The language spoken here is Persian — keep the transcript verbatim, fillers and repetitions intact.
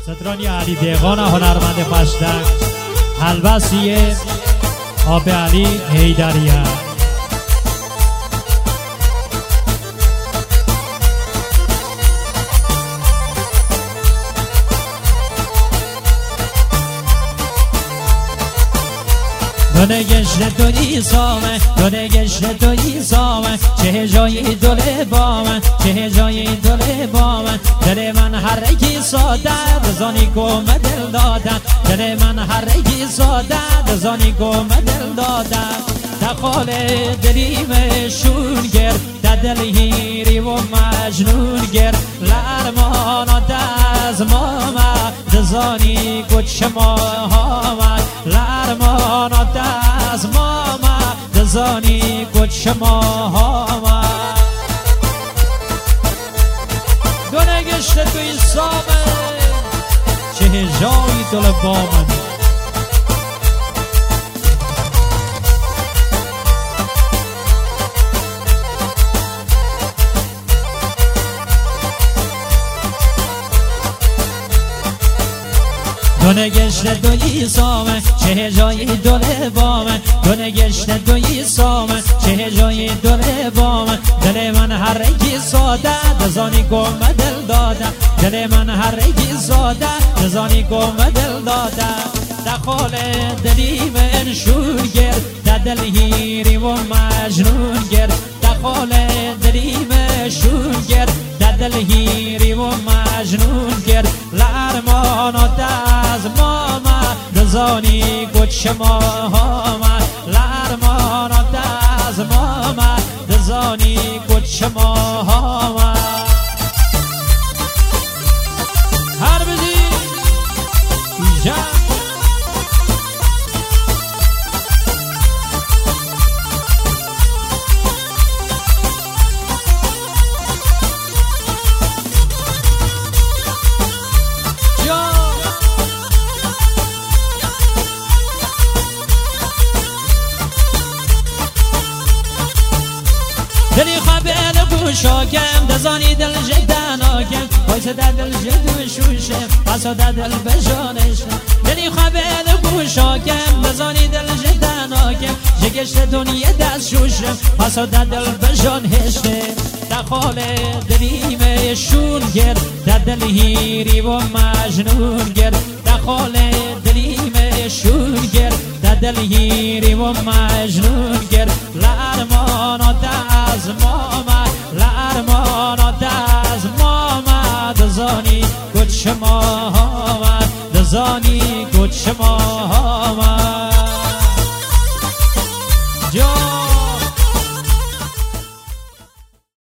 سترانی علی دیغان هنرمند پشتک البسی آب علی حیدریه. دونه گشت دوی سامه دونه گشت دوی سامه چه جایی دل بامه چه جایی دل بامه دل من هرگی ساده دزانی گم دل داده دل من هرگی ساده دزانی گم دل داده دخال دلیم شونگر دل هیری و مجنون گر لرمان دز ماما دزانی کچ ماهاما لرمان دز ماما دزانی کچ ماهاما دونه گشت توی سامه چه جایی دل بامن دونه گشت دوی سامه چه جایی دل بامه دونه گشت دوی سامه چه جایی دل بامه دل من هرگی ساده دزانی گم دل داده دل من هرگی ساده دزانی گم دل داده دخال دلی من شورگر دل هیری و مجنون گر دخال دلی من شورگر دل هیری و مجنون گر لرمان و دز ماما دزانی کچ ماهاما لرمان و دز ماما دزانی کچ ماهاما هر بدی ایجا دلی خوابه بوشاکم دزانی دل جدن آکم وایس دل جدو شوشم پسا دل بجانشم دلی خوابه بوشاکم دزانی دل جدن آکم جگشت دنیا دست شوشم پسا دل بجانشم دخال دلیم شون گر دل هیری و مجنون گر دخال دلیم شون گر دل هیری و مجنون گر لرمان و دز ماما لرمان و دز ماما دزانی کچ ماما دزانی کچ ماما